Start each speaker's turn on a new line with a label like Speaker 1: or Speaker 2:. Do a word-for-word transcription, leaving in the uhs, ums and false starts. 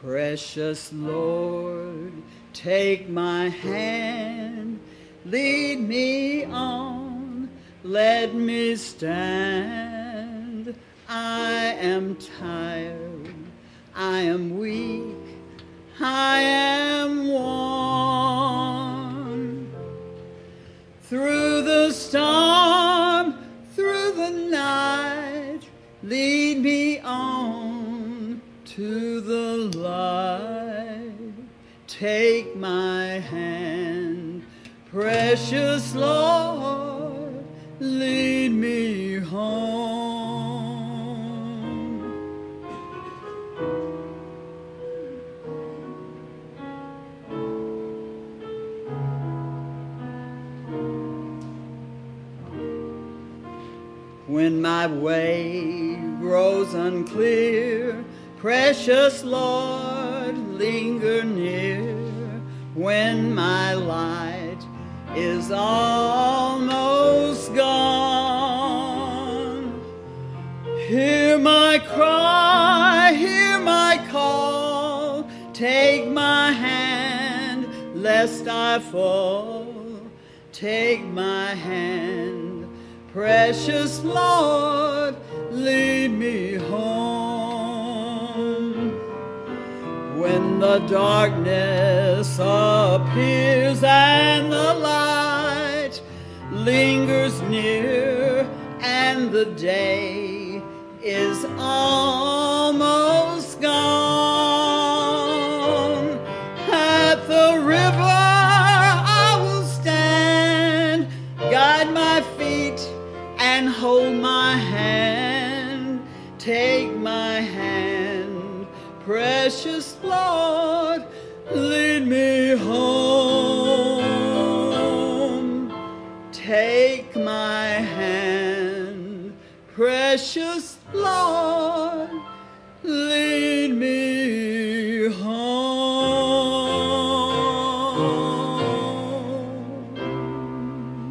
Speaker 1: Precious Lord, take my hand, lead me on, let me stand. I am tired, I am weak, I am worn. Through the storm, through the night, lead me on to the light. Take my hand, precious Lord, lead me home. When my way grows unclear, precious Lord, linger near. When my light is almost gone, hear my cry, hear my call. Take my hand, lest I fall. Take my hand, precious Lord, lead me home. When the darkness appears and the light lingers near, and the day is almost gone, at the river I will stand, guide my feet and hold my hand. Take my hand, precious Lord, lead me home. Take my hand, precious